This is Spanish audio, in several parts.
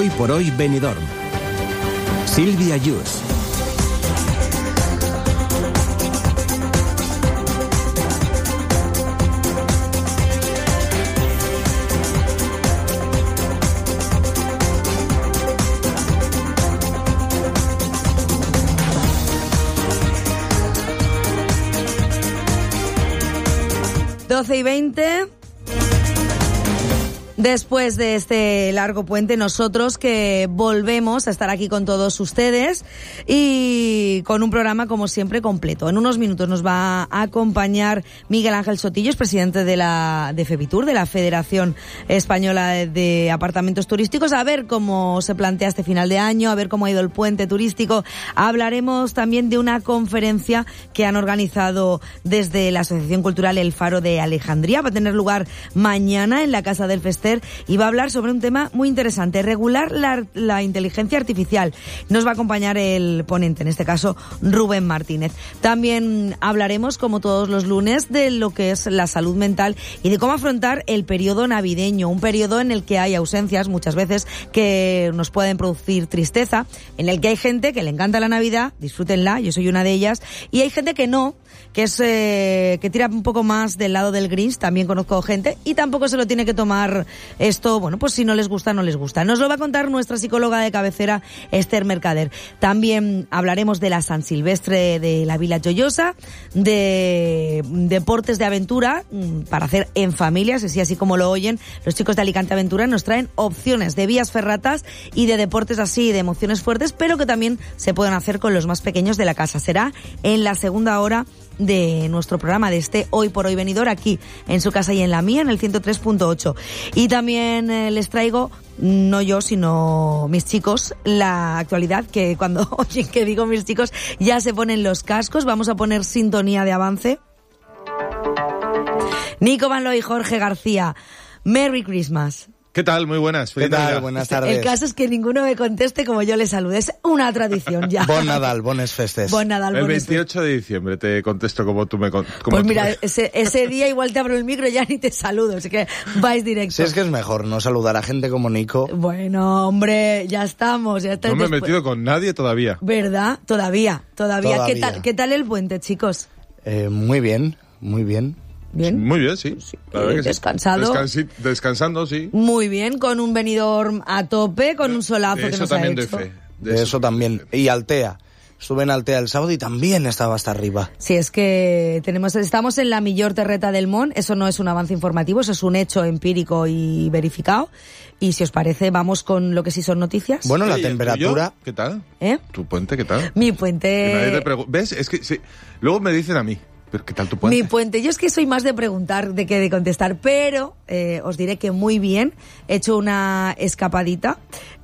Hoy por hoy Benidorm. Silvia Yus. y 20. Después de este largo puente, nosotros que volvemos a estar aquí con todos ustedes y con un programa, como siempre, completo. En unos minutos nos va a acompañar Miguel Ángel Sotillo, es presidente de FEBITUR, de la Federación Española de Apartamentos Turísticos, a ver cómo se plantea este final de año, a ver cómo ha ido el puente turístico. Hablaremos también de una conferencia que han organizado desde la Asociación Cultural El Faro de Alejandría. Va a tener lugar mañana en la Casa del Fester y va a hablar sobre un tema muy interesante, regular la inteligencia artificial. Nos va a acompañar el ponente, en este caso Rubén Martínez. También hablaremos, como todos los lunes, de lo que es la salud mental y de cómo afrontar el periodo navideño, un periodo en el que hay ausencias muchas veces que nos pueden producir tristeza, en el que hay gente que le encanta la Navidad, disfrútenla, yo soy una de ellas, y hay gente que no, que es que tira un poco más del lado del Grinch. También conozco gente y tampoco se lo tiene que tomar esto, bueno, pues si no les gusta, no les gusta. Nos lo va a contar nuestra psicóloga de cabecera, Esther Mercader. También hablaremos de la San Silvestre de la Vila Joyosa, de deportes de aventura para hacer en familias, así como lo oyen. Los chicos de Alicante Aventura nos traen opciones de vías ferratas y de deportes así, de emociones fuertes, pero que también se pueden hacer con los más pequeños de la casa. Será en la segunda hora de nuestro programa, de este Hoy por Hoy Benidorm, aquí en su casa y en la mía, en el 103.8. Y también les traigo, no yo, sino mis chicos, la actualidad, que cuando oyen que digo mis chicos ya se ponen los cascos. Vamos a poner sintonía de avance. Nico Van Loo y Jorge García, Merry Christmas. ¿Qué tal? Muy buenas. ¿Qué tal? Buenas tardes. El caso es que ninguno me conteste como yo le salude. Es una tradición ya. Bon Nadal, bones festes. Bon Nadal, el 28 de diciembre te contesto como tú me Pues mira, ese día igual te abro el micro y ya ni te saludo. Así que vais directo. Si es que es mejor no saludar a gente como Nico. Bueno, hombre, ya estamos. Ya está. No me he metido con nadie todavía. ¿Verdad? Todavía. ¿Qué tal el puente, chicos? Muy bien, muy bien. ¿Bien? Muy bien, sí. La verdad que descansado. Descansando, sí. Muy bien, con un Benidorm a tope, con un solazo que nos ha hecho. De eso también. Y Altea. Estuve en Altea el sábado y también estaba hasta arriba. Sí, es que estamos en la millor terreta del Món. Eso no es un avance informativo, eso es un hecho empírico y verificado. Y si os parece, vamos con lo que sí son noticias. Bueno, la temperatura... ¿Qué tal? ¿Tu puente qué tal? Mi puente... ¿Ves? Es que sí. Luego me dicen a mí. ¿Pero qué tal tu puente? Mi puente. Yo es que soy más de preguntar de que de contestar, pero os diré que muy bien. He hecho una escapadita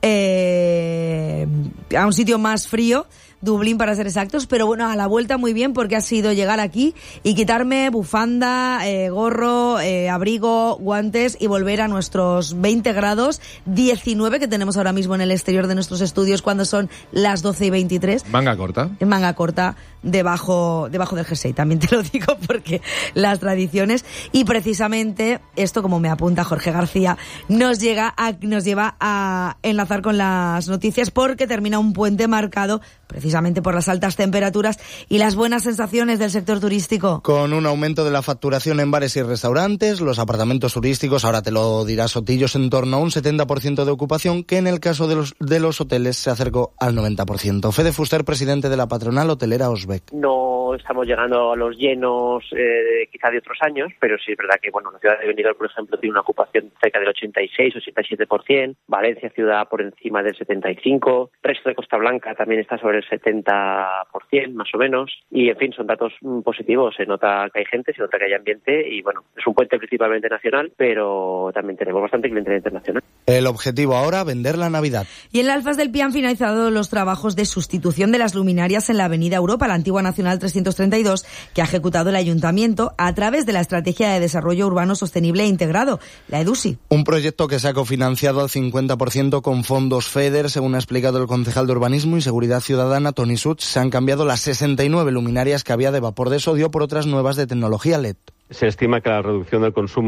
a un sitio más frío, Dublín para ser exactos, pero bueno, a la vuelta muy bien, porque ha sido llegar aquí y quitarme bufanda, gorro, abrigo, guantes y volver a nuestros 20 grados, 19 que tenemos ahora mismo en el exterior de nuestros estudios cuando son las 12:23. ¿Manga corta? En manga corta, debajo del jersey, también te lo digo porque las tradiciones. Y precisamente esto, como me apunta Jorge García, nos lleva a enlazar con las noticias, porque termina un puente marcado precisamente por las altas temperaturas y las buenas sensaciones del sector turístico. Con un aumento de la facturación en bares y restaurantes, los apartamentos turísticos, ahora te lo dirá Sotillos, en torno a un 70% de ocupación, que en el caso de los hoteles se acercó al 90%. Fede Fuster, presidente de la patronal hotelera Osbec. No estamos llegando a los llenos quizá de otros años, pero sí es verdad que la ciudad de Benidorm, por ejemplo, tiene una ocupación cerca del 86 o 87%, Valencia ciudad por encima del 75%, resto de Costa Blanca también está sobre el 70% más o menos, y en fin, son datos positivos. Se nota que hay gente, se nota que hay ambiente, y es un puente principalmente nacional, pero también tenemos bastante clientela internacional. El objetivo ahora, vender la Navidad. Y en la Alfas del Pi han finalizado los trabajos de sustitución de las luminarias en la Avenida Europa, la antigua Nacional 332, que ha ejecutado el Ayuntamiento a través de la Estrategia de Desarrollo Urbano Sostenible e Integrado, la EDUSI. Un proyecto que se ha cofinanciado al 50% con fondos FEDER, según ha explicado el concejal de Urbanismo y Seguridad Ciudadana, Toni Such. Se han cambiado las 69 luminarias que había de vapor de sodio por otras nuevas de tecnología LED. Se estima que la reducción del consumo